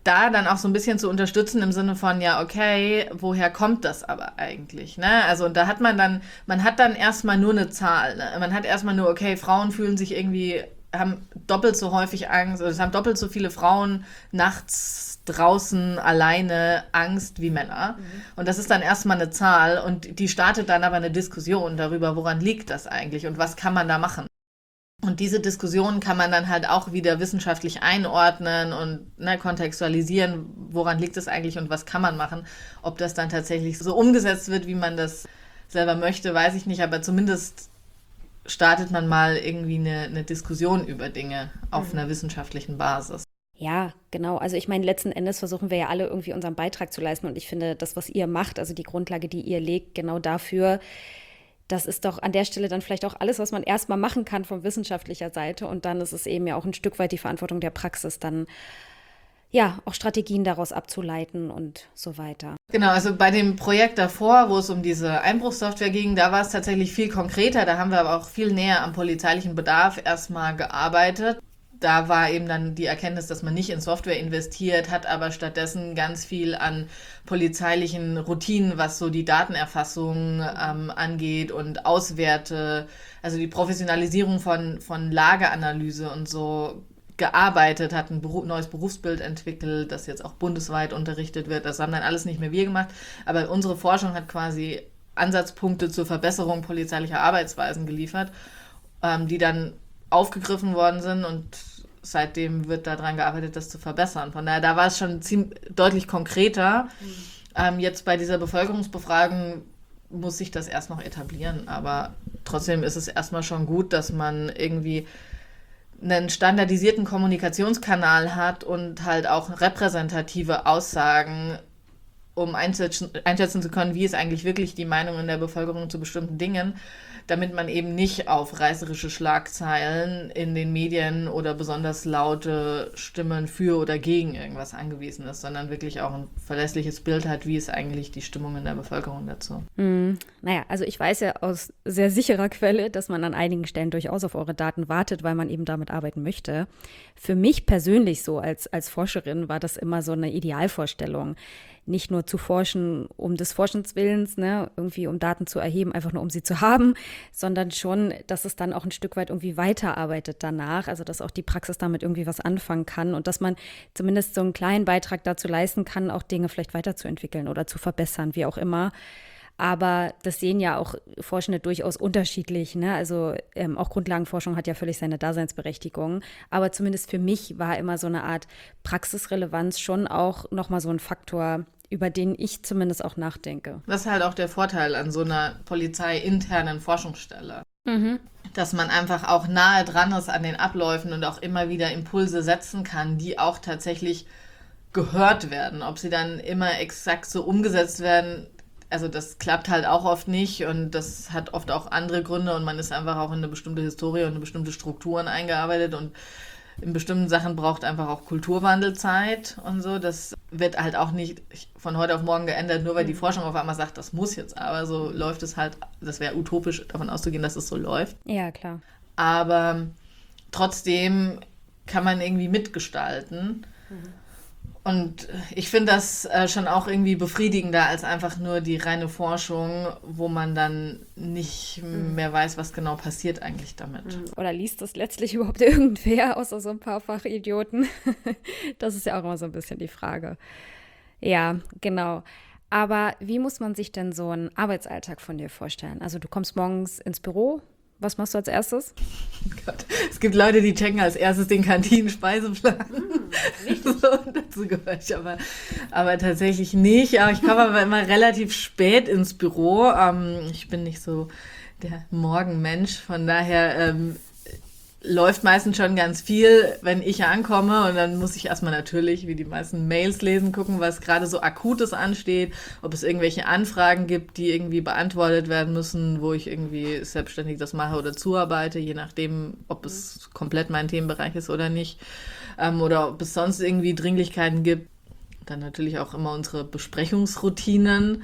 da dann auch so ein bisschen zu unterstützen im Sinne von, ja, okay, woher kommt das aber eigentlich, ne? Also, und da hat man dann, man hat dann erstmal nur eine Zahl, ne? Man hat erstmal nur, okay, Frauen fühlen sich irgendwie, haben doppelt so häufig Angst, also es haben doppelt so viele Frauen nachts draußen alleine Angst wie Männer. Mhm. Und das ist dann erstmal eine Zahl und die startet dann aber eine Diskussion darüber, woran liegt das eigentlich und was kann man da machen. Und diese Diskussion kann man dann halt auch wieder wissenschaftlich einordnen und ne, kontextualisieren, woran liegt es eigentlich und was kann man machen. Ob das dann tatsächlich so umgesetzt wird, wie man das selber möchte, weiß ich nicht, aber zumindest startet man mal irgendwie eine, eine Diskussion über Dinge auf mhm. einer wissenschaftlichen Basis. Ja, genau. Also ich meine, letzten Endes versuchen wir ja alle irgendwie unseren Beitrag zu leisten und ich finde, das, was ihr macht, also die Grundlage, die ihr legt, genau dafür, das ist doch an der Stelle dann vielleicht auch alles, was man erstmal machen kann von wissenschaftlicher Seite. Und dann ist es eben ja auch ein Stück weit die Verantwortung der Praxis, dann ja auch Strategien daraus abzuleiten und so weiter. Genau, also bei dem Projekt davor, wo es um diese Einbruchssoftware ging, da war es tatsächlich viel konkreter. Da haben wir aber auch viel näher am polizeilichen Bedarf erstmal gearbeitet. Da war eben dann die Erkenntnis, dass man nicht in Software investiert, hat aber stattdessen ganz viel an polizeilichen Routinen, was so die Datenerfassung ähm, angeht und Auswerte, also die Professionalisierung von, von Lageanalyse und so gearbeitet, hat ein Beruf, neues Berufsbild entwickelt, das jetzt auch bundesweit unterrichtet wird. Das haben dann alles nicht mehr wir gemacht, aber unsere Forschung hat quasi Ansatzpunkte zur Verbesserung polizeilicher Arbeitsweisen geliefert, ähm, die dann aufgegriffen worden sind und seitdem wird daran gearbeitet, das zu verbessern. Von daher, da war es schon ziemlich deutlich konkreter. Mhm. Ähm, jetzt bei dieser Bevölkerungsbefragung muss sich das erst noch etablieren, aber trotzdem ist es erstmal schon gut, dass man irgendwie einen standardisierten Kommunikationskanal hat und halt auch repräsentative Aussagen, um einschätzen, einschätzen zu können, wie ist eigentlich wirklich die Meinung in der Bevölkerung zu bestimmten Dingen, damit man eben nicht auf reißerische Schlagzeilen in den Medien oder besonders laute Stimmen für oder gegen irgendwas angewiesen ist, sondern wirklich auch ein verlässliches Bild hat, wie ist eigentlich die Stimmung in der Bevölkerung dazu. Mm, naja, also ich weiß ja aus sehr sicherer Quelle, dass man an einigen Stellen durchaus auf eure Daten wartet, weil man eben damit arbeiten möchte. Für mich persönlich so als, als Forscherin war das immer so eine Idealvorstellung. Nicht nur zu forschen um des Forschens Willens, ne, irgendwie um Daten zu erheben, einfach nur um sie zu haben, sondern schon, dass es dann auch ein Stück weit irgendwie weiterarbeitet danach, also dass auch die Praxis damit irgendwie was anfangen kann und dass man zumindest so einen kleinen Beitrag dazu leisten kann, auch Dinge vielleicht weiterzuentwickeln oder zu verbessern, wie auch immer. Aber das sehen ja auch Forschende durchaus unterschiedlich, ne? Also ähm, auch Grundlagenforschung hat ja völlig seine Daseinsberechtigung. Aber zumindest für mich war immer so eine Art Praxisrelevanz schon auch nochmal so ein Faktor, über den ich zumindest auch nachdenke. Das ist halt auch der Vorteil an so einer polizeiinternen Forschungsstelle. Mhm. Dass man einfach auch nahe dran ist an den Abläufen und auch immer wieder Impulse setzen kann, die auch tatsächlich gehört werden. Ob sie dann immer exakt so umgesetzt werden, also das klappt halt auch oft nicht und das hat oft auch andere Gründe und man ist einfach auch in eine bestimmte Historie und in bestimmte Strukturen eingearbeitet und in bestimmten Sachen braucht einfach auch Kulturwandelzeit und so. Das wird halt auch nicht von heute auf morgen geändert, nur weil die Forschung auf einmal sagt, das muss jetzt. Aber so läuft es halt, das wäre utopisch davon auszugehen, dass es so läuft. Ja, klar. Aber trotzdem kann man irgendwie mitgestalten. Mhm. Und ich finde das äh, schon auch irgendwie befriedigender als einfach nur die reine Forschung, wo man dann nicht mhm. mehr weiß, was genau passiert eigentlich damit. Oder liest das letztlich überhaupt irgendwer, außer so ein paar Fachidioten? Das ist ja auch immer so ein bisschen die Frage. Ja, genau. Aber wie muss man sich denn so einen Arbeitsalltag von dir vorstellen? Also du kommst morgens ins Büro. Was machst du als erstes? Gott, es gibt Leute, die checken als erstes den Kantinen-Speiseplan. Mm, so, dazu gehöre ich aber, aber tatsächlich nicht. Aber ich komme aber immer relativ spät ins Büro. Ähm, ich bin nicht so der Morgenmensch. Von daher ähm, läuft meistens schon ganz viel, wenn ich ankomme. Und dann muss ich erstmal natürlich, wie die meisten Mails lesen, gucken, was gerade so Akutes ansteht. Ob es irgendwelche Anfragen gibt, die irgendwie beantwortet werden müssen, wo ich irgendwie selbstständig das mache oder zuarbeite, je nachdem, ob es komplett mein Themenbereich ist oder nicht. Ähm, oder ob es sonst irgendwie Dringlichkeiten gibt. Dann natürlich auch immer unsere Besprechungsroutinen.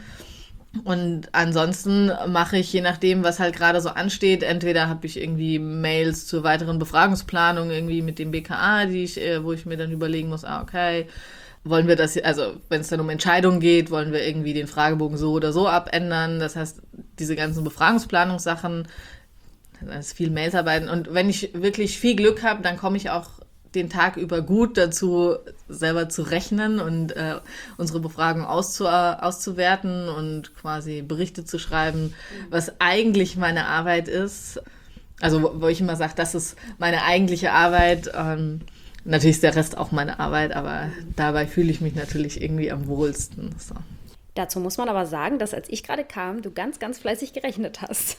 Und ansonsten mache ich, je nachdem, was halt gerade so ansteht, entweder habe ich irgendwie Mails zur weiteren Befragungsplanung irgendwie mit dem B K A, die ich, wo ich mir dann überlegen muss, ah, okay, wollen wir das, also wenn es dann um Entscheidungen geht, wollen wir irgendwie den Fragebogen so oder so abändern. Das heißt, diese ganzen Befragungsplanungssachen, das ist viel Mailsarbeiten. Und wenn ich wirklich viel Glück habe, dann komme ich auch den Tag über gut dazu, selber zu rechnen und äh, unsere Befragung auszu auszuwerten und quasi Berichte zu schreiben, was eigentlich meine Arbeit ist. Also wo, wo ich immer sage, das ist meine eigentliche Arbeit. Ähm, Natürlich ist der Rest auch meine Arbeit, aber dabei fühle ich mich natürlich irgendwie am wohlsten. So. Dazu muss man aber sagen, dass als ich gerade kam, du ganz, ganz fleißig gerechnet hast.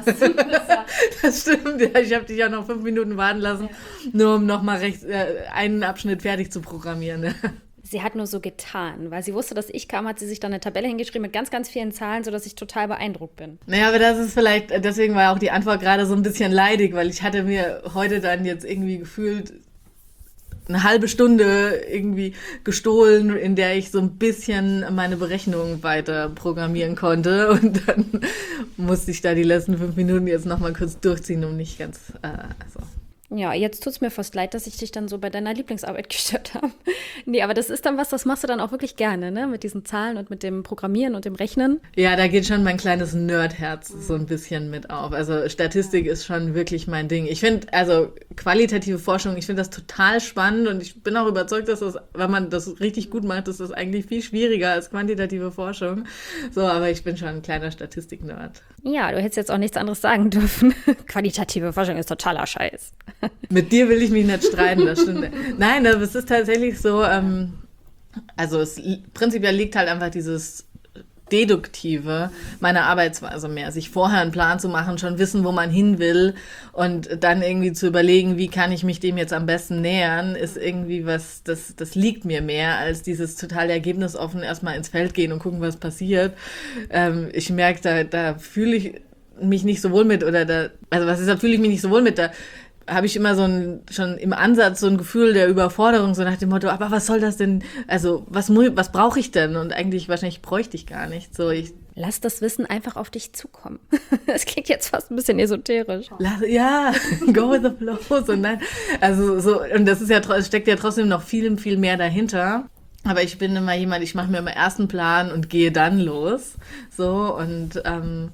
Das stimmt, ja, ich habe dich ja noch fünf Minuten warten lassen, ja. nur um nochmal äh, einen Abschnitt fertig zu programmieren. Ja. Sie hat nur so getan, weil sie wusste, dass ich kam, hat sie sich dann eine Tabelle hingeschrieben mit ganz, ganz vielen Zahlen, sodass ich total beeindruckt bin. Naja, aber das ist vielleicht, deswegen war auch die Antwort gerade so ein bisschen leidig, weil ich hatte mir heute dann jetzt irgendwie gefühlt eine halbe Stunde irgendwie gestohlen, in der ich so ein bisschen meine Berechnungen weiter programmieren konnte. Und dann musste ich da die letzten fünf Minuten jetzt nochmal kurz durchziehen, um nicht ganz, äh, also. Ja, jetzt tut es mir fast leid, dass ich dich dann so bei deiner Lieblingsarbeit gestört habe. Nee, aber das ist dann was, das machst du dann auch wirklich gerne, ne? Mit diesen Zahlen und mit dem Programmieren und dem Rechnen. Ja, da geht schon mein kleines Nerdherz so ein bisschen mit auf. Also Statistik ist schon wirklich mein Ding. Ich finde, also qualitative Forschung, ich finde das total spannend und ich bin auch überzeugt, dass das, wenn man das richtig gut macht, ist das eigentlich viel schwieriger als quantitative Forschung. So, aber ich bin schon ein kleiner Statistik-Nerd. Ja, du hättest jetzt auch nichts anderes sagen dürfen. Qualitative Forschung ist totaler Scheiß. Mit dir will ich mich nicht streiten, das stimmt. Nein, es ist tatsächlich so, ähm, also es prinzipiell liegt halt einfach dieses Deduktive meiner Arbeitsweise mehr. Sich vorher einen Plan zu machen, schon wissen, wo man hin will und dann irgendwie zu überlegen, wie kann ich mich dem jetzt am besten nähern, ist irgendwie was, das, das liegt mir mehr, als dieses total ergebnisoffen erstmal ins Feld gehen und gucken, was passiert. Ähm, ich merke, da, da fühle ich mich nicht so wohl mit oder da, also was ist, da fühle ich mich nicht so wohl mit, da habe ich immer so ein, schon im Ansatz so ein Gefühl der Überforderung, so nach dem Motto, aber was soll das denn, also was, was brauche ich denn? Und eigentlich wahrscheinlich bräuchte ich gar nicht. So, ich Lass das Wissen einfach auf dich zukommen. Das klingt jetzt fast ein bisschen esoterisch. Lass, ja, go with the flow. So, nein, also so, und das ist ja, es steckt ja trotzdem noch viel, viel mehr dahinter. Aber ich bin immer jemand, ich mache mir immer erst einen Plan und gehe dann los. So, und ähm,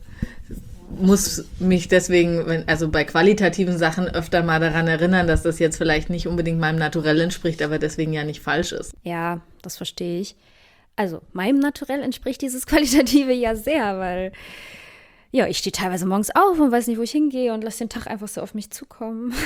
muss mich deswegen, wenn, also bei qualitativen Sachen öfter mal daran erinnern, dass das jetzt vielleicht nicht unbedingt meinem Naturell entspricht, aber deswegen ja nicht falsch ist. Ja, das verstehe ich. Also meinem Naturell entspricht dieses Qualitative ja sehr, weil ja, ich stehe teilweise morgens auf und weiß nicht, wo ich hingehe und lasse den Tag einfach so auf mich zukommen.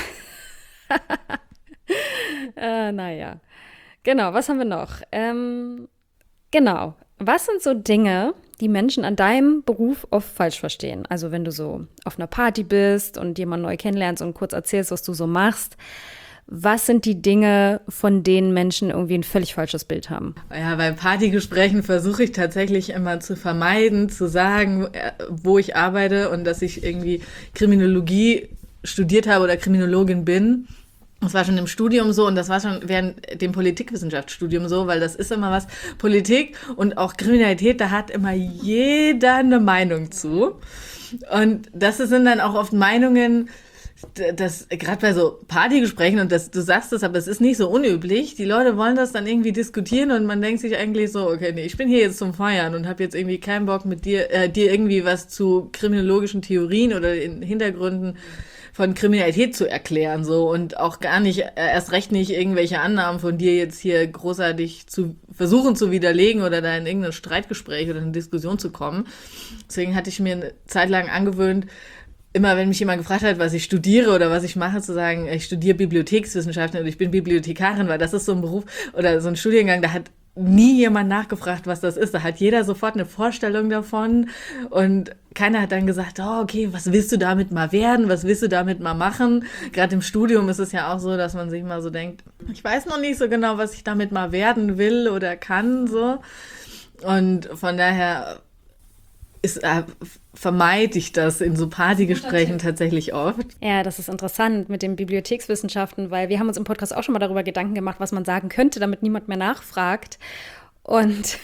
äh, naja, genau, was haben wir noch? Ähm, genau, was sind so Dinge, die Menschen an deinem Beruf oft falsch verstehen? Also wenn du so auf einer Party bist und jemanden neu kennenlernst und kurz erzählst, was du so machst, was sind die Dinge, von denen Menschen irgendwie ein völlig falsches Bild haben? Ja, bei Partygesprächen versuche ich tatsächlich immer zu vermeiden, zu sagen, wo ich arbeite und dass ich irgendwie Kriminologie studiert habe oder Kriminologin bin. Das war schon im Studium so und das war schon während dem Politikwissenschaftsstudium so, weil das ist immer was, Politik und auch Kriminalität, da hat immer jeder eine Meinung zu. Und das sind dann auch oft Meinungen, das gerade bei so Partygesprächen, und das, du sagst es, aber es ist nicht so unüblich, die Leute wollen das dann irgendwie diskutieren und man denkt sich eigentlich so, okay, nee, ich bin hier jetzt zum Feiern und habe jetzt irgendwie keinen Bock mit dir, äh, dir irgendwie was zu kriminologischen Theorien oder in Hintergründen von Kriminalität zu erklären, so, und auch gar nicht, äh, erst recht nicht irgendwelche Annahmen von dir jetzt hier großartig zu versuchen zu widerlegen oder da in irgendein Streitgespräch oder eine Diskussion zu kommen. Deswegen hatte ich mir eine Zeit lang angewöhnt, immer wenn mich jemand gefragt hat, was ich studiere oder was ich mache, zu sagen, ich studiere Bibliothekswissenschaften oder ich bin Bibliothekarin, weil das ist so ein Beruf oder so ein Studiengang, da hat nie jemand nachgefragt, was das ist. Da hat jeder sofort eine Vorstellung davon und keiner hat dann gesagt, oh, okay, was willst du damit mal werden? Was willst du damit mal machen? Gerade im Studium ist es ja auch so, dass man sich mal so denkt, ich weiß noch nicht so genau, was ich damit mal werden will oder kann, so. Und von daher ist, äh, vermeide ich das in so Partygesprächen tatsächlich oft. Ja, das ist interessant mit den Bibliothekswissenschaften, weil wir haben uns im Podcast auch schon mal darüber Gedanken gemacht, was man sagen könnte, damit niemand mehr nachfragt. Und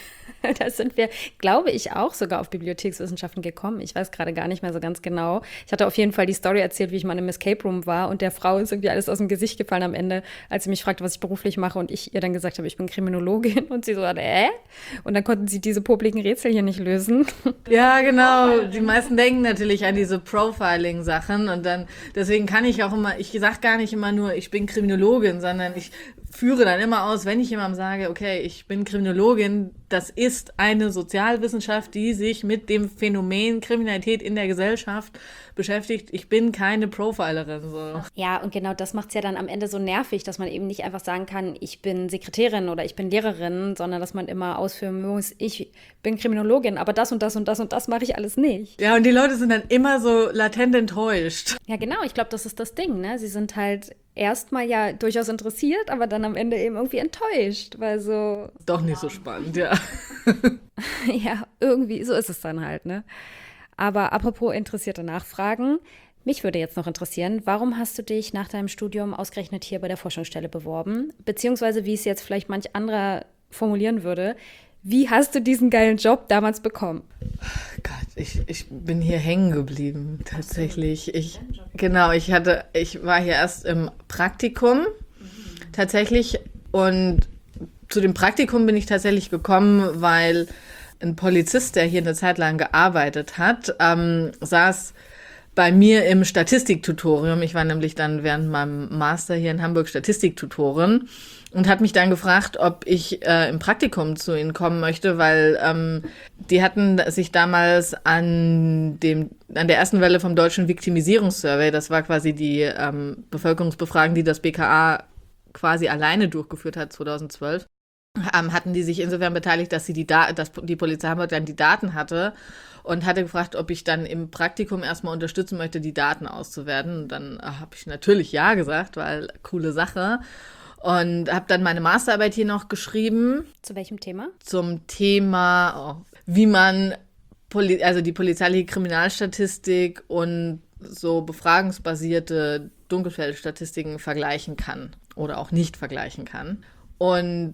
Da sind wir, glaube ich, auch sogar auf Bibliothekswissenschaften gekommen. Ich weiß gerade gar nicht mehr so ganz genau. Ich hatte auf jeden Fall die Story erzählt, wie ich mal im Escape Room war und der Frau ist irgendwie alles aus dem Gesicht gefallen am Ende, als sie mich fragte, was ich beruflich mache und ich ihr dann gesagt habe, ich bin Kriminologin und sie so, äh? Und dann konnten sie diese popligen Rätsel hier nicht lösen. Ja, genau. Die meisten denken natürlich an diese Profiling-Sachen und dann, deswegen kann ich auch immer, ich sage gar nicht immer nur, ich bin Kriminologin, sondern ich führe dann immer aus, wenn ich jemandem sage, okay, ich bin Kriminologin, das ist eine Sozialwissenschaft, die sich mit dem Phänomen Kriminalität in der Gesellschaft beschäftigt. Ich bin keine Profilerin. So. Ja, und genau das macht es ja dann am Ende so nervig, dass man eben nicht einfach sagen kann, ich bin Sekretärin oder ich bin Lehrerin, sondern dass man immer ausführen muss, ich bin Kriminologin, aber das und das und das und das mache ich alles nicht. Ja, und die Leute sind dann immer so latent enttäuscht. Ja, genau, ich glaube, das ist das Ding, ne? Sie sind halt erstmal ja durchaus interessiert, aber dann am Ende eben irgendwie enttäuscht, weil so... Doch nicht so spannend, ja. Ja, irgendwie, so ist es dann halt, ne? Aber apropos interessierte Nachfragen, mich würde jetzt noch interessieren, warum hast du dich nach deinem Studium ausgerechnet hier bei der Forschungsstelle beworben? Beziehungsweise, wie es jetzt vielleicht manch anderer formulieren würde, wie hast du diesen geilen Job damals bekommen? Gott, ich, ich bin hier hängen geblieben, tatsächlich. Ich, genau, ich hatte, ich war hier erst im Praktikum, tatsächlich, und zu dem Praktikum bin ich tatsächlich gekommen, weil ein Polizist, der hier eine Zeit lang gearbeitet hat, ähm, saß bei mir im Statistiktutorium. Ich war nämlich dann während meinem Master hier in Hamburg Statistiktutorin und hat mich dann gefragt, ob ich äh, im Praktikum zu ihnen kommen möchte, weil ähm, die hatten sich damals an dem an der ersten Welle vom Deutschen Viktimisierungssurvey, das war quasi die ähm, Bevölkerungsbefragung, die das B K A quasi alleine durchgeführt hat zweitausendzwölf, ähm, hatten die sich insofern beteiligt, dass sie die da- dass die Polizei Hamburg dann die Daten hatte und hatte gefragt, ob ich dann im Praktikum erstmal unterstützen möchte, die Daten auszuwerten. Und dann äh, habe ich natürlich ja gesagt, weil coole Sache. Und habe dann meine Masterarbeit hier noch geschrieben. Zu welchem Thema? Zum Thema, oh, wie man Poli- also die polizeiliche Kriminalstatistik und so befragungsbasierte Dunkelfeldstatistiken vergleichen kann oder auch nicht vergleichen kann. Und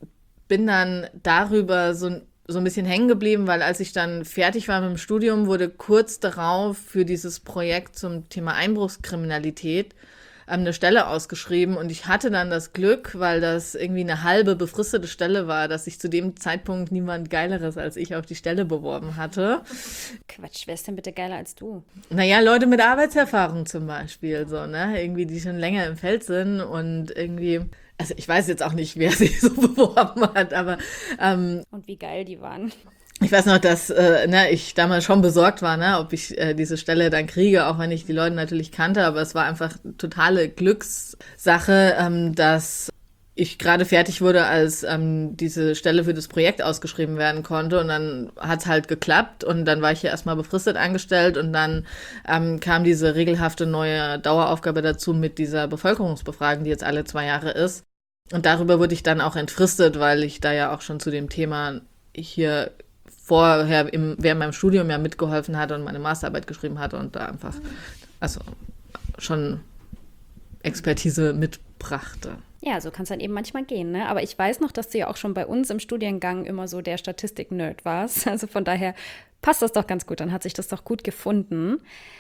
bin dann darüber so, so ein bisschen hängen geblieben, weil als ich dann fertig war mit dem Studium, wurde kurz darauf für dieses Projekt zum Thema Einbruchskriminalität ähm, eine Stelle ausgeschrieben. Und ich hatte dann das Glück, weil das irgendwie eine halbe befristete Stelle war, dass sich zu dem Zeitpunkt niemand Geileres als ich auf die Stelle beworben hatte. Quatsch, wer ist denn bitte geiler als du? Naja, Leute mit Arbeitserfahrung zum Beispiel, so, ne? Irgendwie, die schon länger im Feld sind und irgendwie... Also ich weiß jetzt auch nicht, wer sich so beworben hat, aber ähm, und wie geil die waren. Ich weiß noch, dass äh, ne, ich damals schon besorgt war, ne, ob ich äh, diese Stelle dann kriege, auch wenn ich die Leute natürlich kannte, aber es war einfach totale Glückssache, ähm, dass ich gerade fertig wurde, als ähm, diese Stelle für das Projekt ausgeschrieben werden konnte, und dann hat's halt geklappt und dann war ich hier erstmal befristet angestellt und dann ähm, kam diese regelhafte neue Daueraufgabe dazu mit dieser Bevölkerungsbefragung, die jetzt alle zwei Jahre ist, und darüber wurde ich dann auch entfristet, weil ich da ja auch schon zu dem Thema hier vorher im, während meinem Studium ja mitgeholfen hatte und meine Masterarbeit geschrieben hatte und da einfach also schon Expertise mitbrachte. Ja, so kann es dann eben manchmal gehen, ne? Aber ich weiß noch, dass du ja auch schon bei uns im Studiengang immer so der Statistik-Nerd warst. Also von daher passt das doch ganz gut, dann hat sich das doch gut gefunden.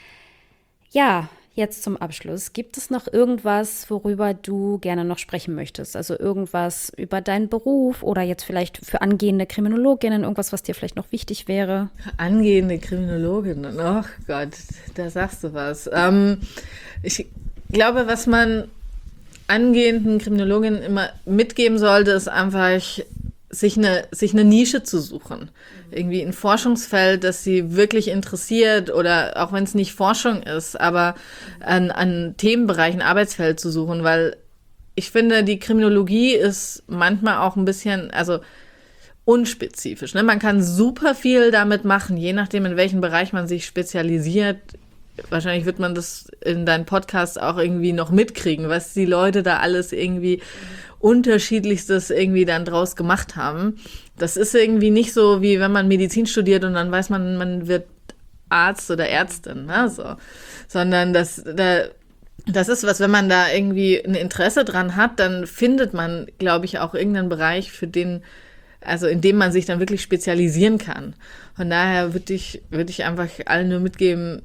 Ja, jetzt zum Abschluss. Gibt es noch irgendwas, worüber du gerne noch sprechen möchtest? Also irgendwas über deinen Beruf oder jetzt vielleicht für angehende Kriminologinnen, irgendwas, was dir vielleicht noch wichtig wäre? Angehende Kriminologinnen, oh Gott, da sagst du was. Ähm, ich glaube, was man angehenden Kriminologinnen immer mitgeben sollte, ist einfach, sich eine, sich eine Nische zu suchen. Irgendwie ein Forschungsfeld, das sie wirklich interessiert, oder auch wenn es nicht Forschung ist, aber an, an Themenbereichen, Arbeitsfeld zu suchen, weil ich finde, die Kriminologie ist manchmal auch ein bisschen, also unspezifisch, ne? Man kann super viel damit machen, je nachdem, in welchem Bereich man sich spezialisiert. Wahrscheinlich wird man das in deinem Podcast auch irgendwie noch mitkriegen, was die Leute da alles irgendwie Unterschiedlichstes irgendwie dann draus gemacht haben. Das ist irgendwie nicht so, wie wenn man Medizin studiert und dann weiß man, man wird Arzt oder Ärztin, ne? So. Sondern das, da, das ist was, wenn man da irgendwie ein Interesse dran hat, dann findet man, glaube ich, auch irgendeinen Bereich, für den also in dem man sich dann wirklich spezialisieren kann. Von daher würde ich, würde ich einfach allen nur mitgeben,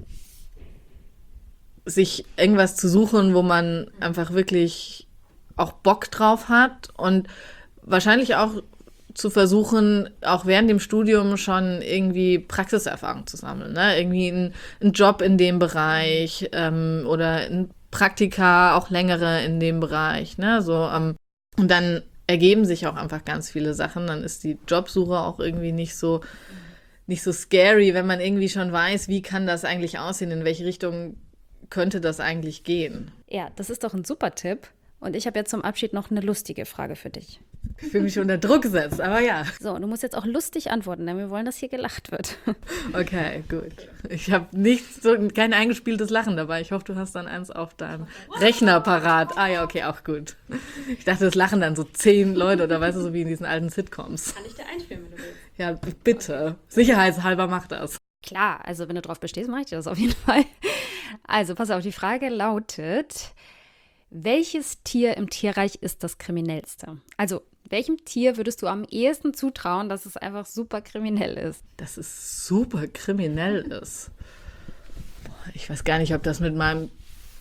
sich irgendwas zu suchen, wo man einfach wirklich auch Bock drauf hat und wahrscheinlich auch zu versuchen, auch während dem Studium schon irgendwie Praxiserfahrung zu sammeln, ne? Irgendwie ein, ein Job in dem Bereich ähm, oder ein Praktika, auch längere in dem Bereich, ne? So, ähm, und dann ergeben sich auch einfach ganz viele Sachen. Dann ist die Jobsuche auch irgendwie nicht so, nicht so scary, wenn man irgendwie schon weiß, wie kann das eigentlich aussehen, in welche Richtung könnte das eigentlich gehen. Ja, das ist doch ein super Tipp. Und ich habe jetzt zum Abschied noch eine lustige Frage für dich. Ich fühle mich unter Druck gesetzt, aber ja. So, du musst jetzt auch lustig antworten, denn wir wollen, dass hier gelacht wird. Okay, gut. Ich habe nicht so, kein eingespieltes Lachen dabei. Ich hoffe, du hast dann eins auf deinem Rechner parat. Ah ja, okay, auch gut. Ich dachte, das lachen dann so zehn Leute oder weißt du, so wie in diesen alten Sitcoms. Kann ich dir einspielen, wenn du willst? Ja, bitte. Sicherheitshalber mach das. Klar, also wenn du drauf bestehst, mache ich dir das auf jeden Fall. Also, pass auf, die Frage lautet: Welches Tier im Tierreich ist das kriminellste? Also, welchem Tier würdest du am ehesten zutrauen, dass es einfach super kriminell ist? Dass es super kriminell ist. Boah, ich weiß gar nicht, ob das mit meinem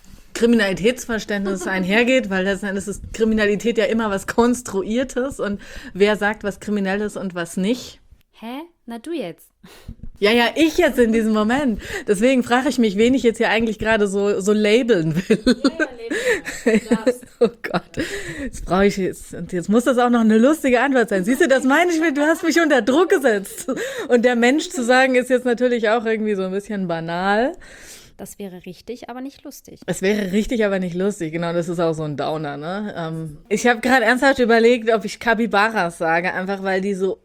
Kriminalitätsverständnis einhergeht, weil letzten Endes ist Kriminalität ja immer was Konstruiertes und wer sagt, was kriminell ist und was nicht. Hä? Na du jetzt. Ja, ja, ich jetzt in diesem Moment. Deswegen frage ich mich, wen ich jetzt hier eigentlich gerade so, so labeln will. Ja, ja, labeln. Oh Gott, jetzt brauche ich jetzt, und jetzt muss das auch noch eine lustige Antwort sein. Siehst du, das meine ich mit, du hast mich unter Druck gesetzt. Und der Mensch zu sagen, ist jetzt natürlich auch irgendwie so ein bisschen banal. Das wäre richtig, aber nicht lustig. Es wäre richtig, aber nicht lustig. Genau, das ist auch so ein Downer, ne? Ähm, ich habe gerade ernsthaft überlegt, ob ich Capybaras sage, einfach weil die so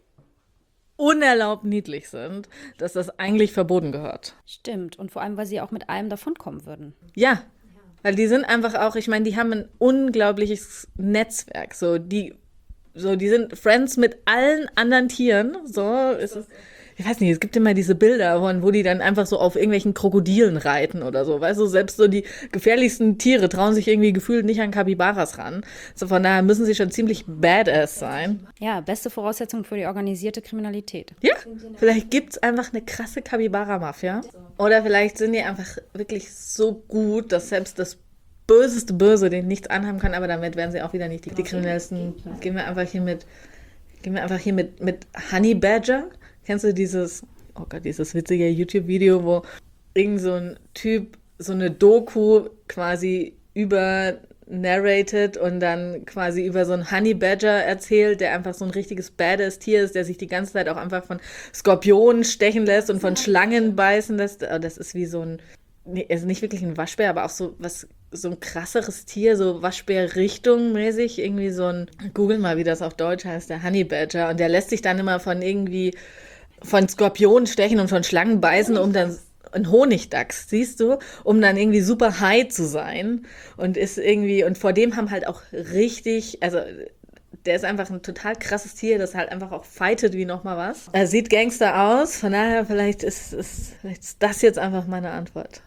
unerlaubt niedlich sind, dass das eigentlich verboten gehört. Stimmt. Und vor allem, weil sie auch mit allem davonkommen würden. Ja, weil die sind einfach auch, ich meine, die haben ein unglaubliches Netzwerk. So, die, so, die sind Friends mit allen anderen Tieren. So ist es. Ich weiß nicht, es gibt immer diese Bilder, von, wo die dann einfach so auf irgendwelchen Krokodilen reiten oder so. Weißt du, selbst so die gefährlichsten Tiere trauen sich irgendwie gefühlt nicht an Capybaras ran. So, von daher müssen sie schon ziemlich badass sein. Ja, beste Voraussetzung für die organisierte Kriminalität. Ja, vielleicht gibt es einfach eine krasse Capybara-Mafia. Oder vielleicht sind die einfach wirklich so gut, dass selbst das böseste Böse den nichts anhaben kann, aber damit werden sie auch wieder nicht die, die kriminellsten. Gehen wir einfach hier mit, gehen wir einfach hier mit, mit Honey Badger. Kennst du dieses, oh Gott, dieses witzige YouTube-Video, wo irgend so ein Typ so eine Doku quasi über narrated und dann quasi über so einen Honey Badger erzählt, der einfach so ein richtiges badass Tier ist, der sich die ganze Zeit auch einfach von Skorpionen stechen lässt und von Schlangen beißen lässt. Das ist wie so ein, also nicht wirklich ein Waschbär, aber auch so was, so ein krasseres Tier, so Waschbär-Richtung mäßig, irgendwie so ein, google mal, wie das auf Deutsch heißt, der Honey Badger, und der lässt sich dann immer von irgendwie von Skorpionen stechen und von Schlangen beißen, um dann ein Honigdachs, siehst du, um dann irgendwie super high zu sein und ist irgendwie, und vor dem haben halt auch richtig, also der ist einfach ein total krasses Tier, das halt einfach auch fightet wie nochmal was. Er sieht Gangster aus, von daher vielleicht ist, ist, vielleicht ist das jetzt einfach meine Antwort.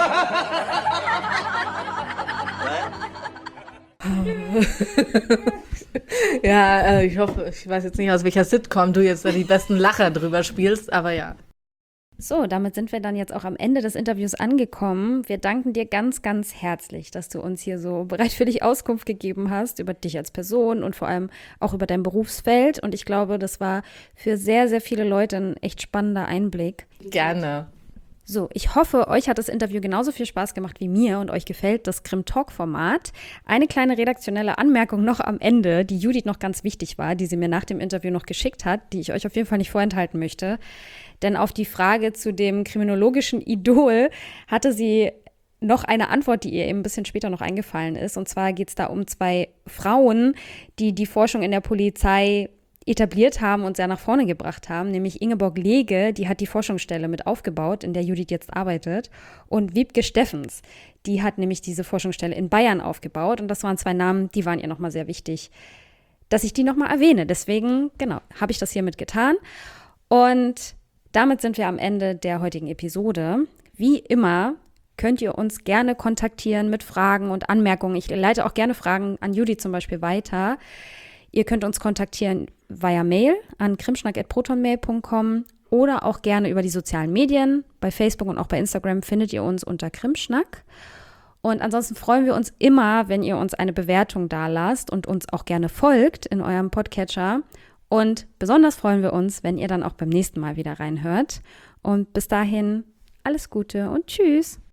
Ja, äh, ich hoffe, ich weiß jetzt nicht, aus welcher Sitcom du jetzt da die besten Lacher drüber spielst, aber ja. So, damit sind wir dann jetzt auch am Ende des Interviews angekommen. Wir danken dir ganz, ganz herzlich, dass du uns hier so bereitwillig Auskunft gegeben hast über dich als Person und vor allem auch über dein Berufsfeld. Und ich glaube, das war für sehr, sehr viele Leute ein echt spannender Einblick. Gerne. So, ich hoffe, euch hat das Interview genauso viel Spaß gemacht wie mir und euch gefällt das Krim-Talk-Format. Eine kleine redaktionelle Anmerkung noch am Ende, die Judith noch ganz wichtig war, die sie mir nach dem Interview noch geschickt hat, die ich euch auf jeden Fall nicht vorenthalten möchte. Denn auf die Frage zu dem kriminologischen Idol hatte sie noch eine Antwort, die ihr eben ein bisschen später noch eingefallen ist. Und zwar geht es da um zwei Frauen, die die Forschung in der Polizei etabliert haben und sehr nach vorne gebracht haben, nämlich Ingeborg Lege, die hat die Forschungsstelle mit aufgebaut, in der Judith jetzt arbeitet, und Wiebke Steffens, die hat nämlich diese Forschungsstelle in Bayern aufgebaut, und das waren zwei Namen, die waren ihr nochmal sehr wichtig, dass ich die nochmal erwähne. Deswegen, genau, habe ich das hiermit getan. Und damit sind wir am Ende der heutigen Episode. Wie immer könnt ihr uns gerne kontaktieren mit Fragen und Anmerkungen. Ich leite auch gerne Fragen an Judith zum Beispiel weiter. Ihr könnt uns kontaktieren via Mail an krimschnack at protonmail punkt com oder auch gerne über die sozialen Medien. Bei Facebook und auch bei Instagram findet ihr uns unter Krimschnack. Und ansonsten freuen wir uns immer, wenn ihr uns eine Bewertung dalasst und uns auch gerne folgt in eurem Podcatcher. Und besonders freuen wir uns, wenn ihr dann auch beim nächsten Mal wieder reinhört. Und bis dahin alles Gute und tschüss.